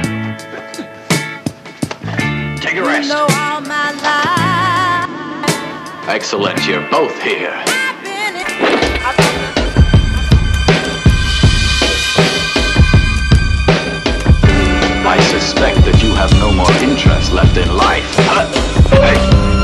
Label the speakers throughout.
Speaker 1: Take a rest.
Speaker 2: You know all my life.
Speaker 1: Excellent, you're both here. I suspect that you have no more interest left in life. Hey.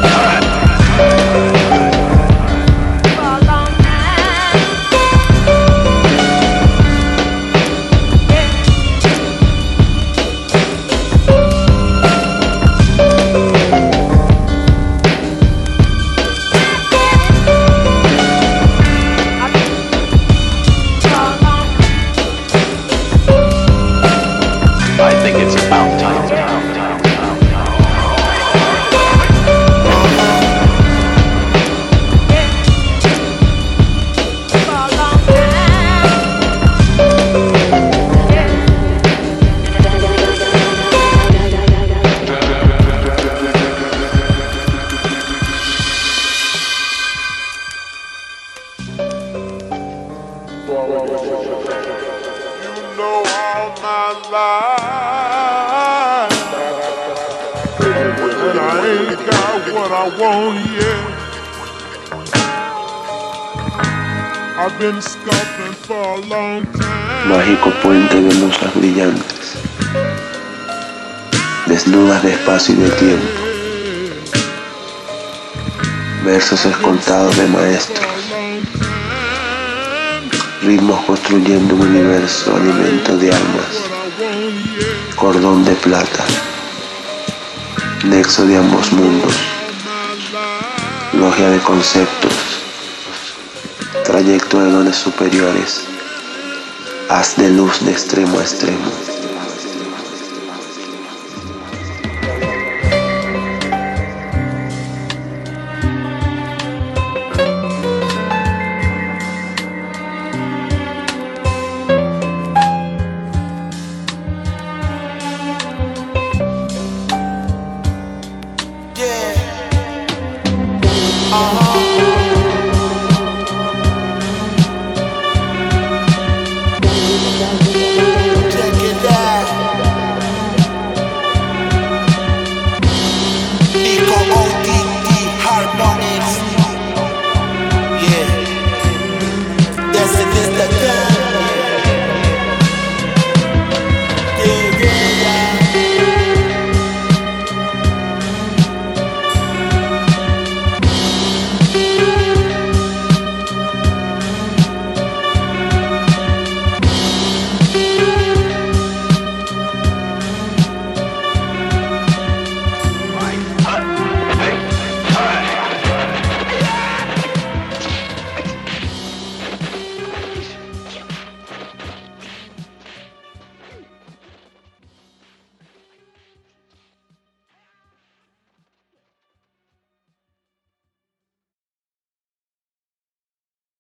Speaker 1: I think it's about time.
Speaker 3: You know all my life, and I ain't got what I want yet. I've been sculpting for a long time.
Speaker 4: Mágico puente de musas brillantes, desnudas de espacio y de tiempo, versos escoltados de maestros, ritmos construyendo un universo, alimento de almas, cordón de plata, nexo de ambos mundos, logia de conceptos, trayecto de dones superiores, haz de luz de extremo a extremo.